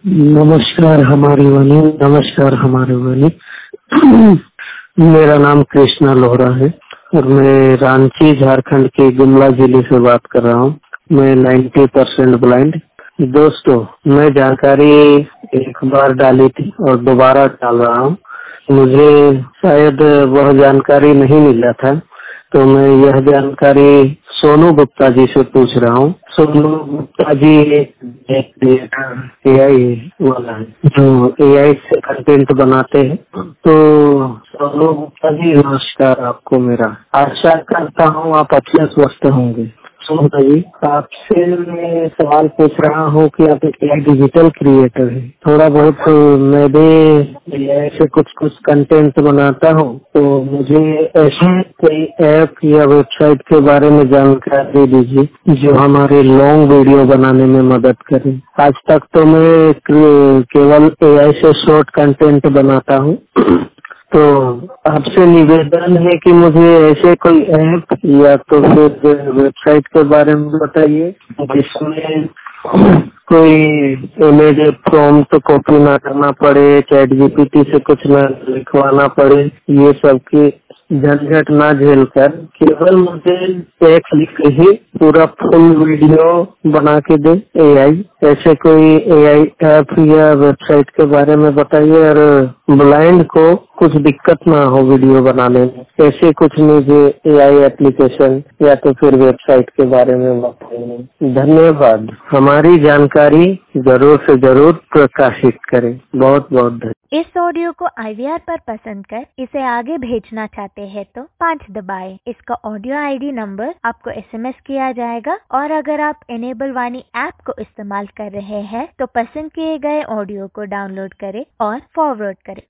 नमस्कार हमारी वाणी। नमस्कार हमारे वाणी। मेरा नाम कृष्णा लोहरा है और मैं रांची झारखंड के गुमला जिले से बात कर रहा हूँ। मैं 90% ब्लाइंड। दोस्तों, मैं जानकारी एक बार डाली थी और दोबारा डाल रहा हूँ। मुझे शायद वह जानकारी नहीं मिला था, तो मैं यह जानकारी सोनू गुप्ता जी से पूछ रहा हूँ। सोनू गुप्ता जी एक एआई वाला है जो एआई से कंटेंट बनाते हैं। तो सोनू गुप्ता जी, नमस्कार आपको मेरा। आशा करता हूँ आप अच्छे स्वस्थ होंगे। सोनू जी, आपसे मैं सवाल पूछ रहा हूँ कि आप एक डिजिटल क्रिएटर है। थोड़ा बहुत मैं भी एआई से कुछ कंटेंट बनाता हूँ, तो मुझे ऐसे कोई ऐप या वेबसाइट के बारे में जानकारी दीजिए जो हमारे लॉन्ग वीडियो बनाने में मदद करे। आज तक तो मैं केवल एआई से शॉर्ट कंटेंट बनाता हूँ। तो आपसे निवेदन है कि मुझे ऐसे कोई ऐप या तो फिर वेबसाइट के बारे में बताइए जिसमें कोई इमेज प्रॉम्प्ट कॉपी ना करना पड़े, चैट जीपीटी से कुछ ना लिखवाना पड़े, ये सब की झंझट ना झेलकर केवल मुझे एक लिख ही पूरा फुल वीडियो बना के दे एआई। ऐसे कोई एआई ऐप या वेबसाइट के बारे में बताइए और ब्लाइंड को कुछ दिक्कत ना हो वीडियो बनाने में। ऐसे कुछ मुझे एआई एप्लीकेशन या तो फिर वेबसाइट के बारे में बताइए। धन्यवाद। हमारी जानकारी जरूर से जरूर प्रकाशित करें। बहुत बहुत धन्यवाद। इस ऑडियो को IVR पर पसंद कर इसे आगे भेजना चाहते हैं तो 5 दबाएं। इसका ऑडियो ID नंबर आपको SMS किया जाएगा और अगर आप इनेबल वाणी ऐप को इस्तेमाल कर रहे हैं तो पसंद किए गए ऑडियो को डाउनलोड करें और फॉरवर्ड करें।